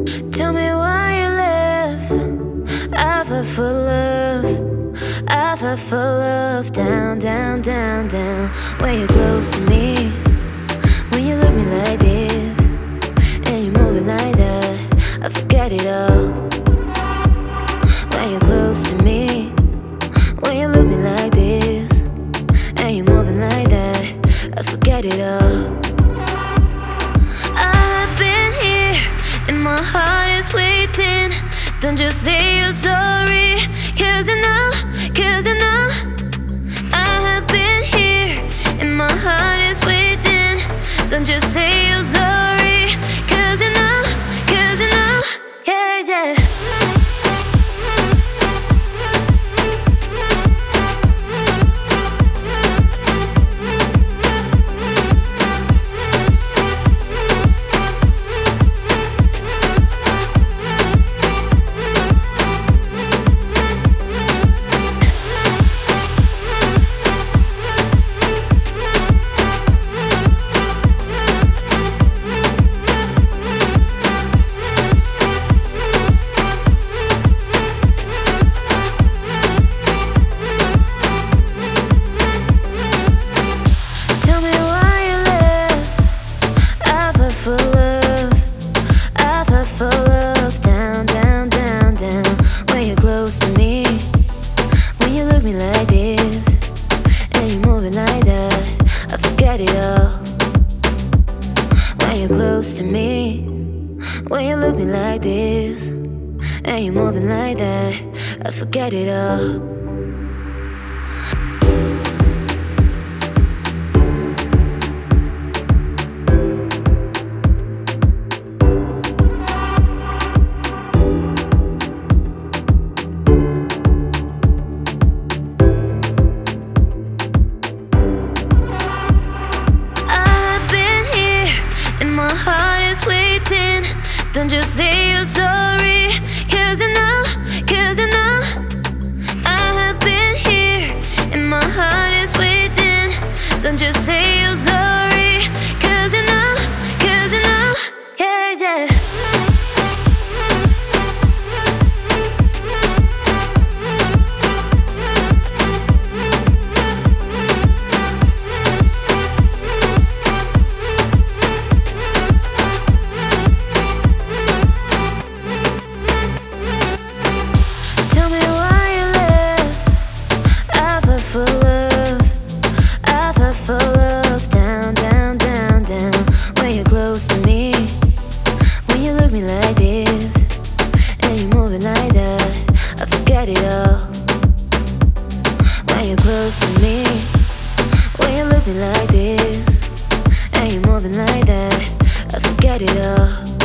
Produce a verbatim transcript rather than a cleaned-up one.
Tell me why you left. I've heard for love, I've heard for love. Down, down, down, down. When you're close to me, when you look at me like this, and you move it like that, I forget it all. When you're close to me, when you look at me like this, and you move it like that, I forget it all. I've been here, and my heart is waiting. Don't just say you're sorry, cause you know, cause you know I have been here, and my heart is waiting. Don't just say you're sorry, cause you know, cause you know, yeah, yeah. When you're close to me, when you look me like this, and you're moving like that, I forget it all. My heart is waiting. Don't just say you're sorry, cause you know, cause you know I have been here, and my heart is waiting. Don't just say you're sorry, cause you know, cause you know, yeah, yeah. It all. When you're close to me, when you look me like this, and you're moving like that, I forget it all.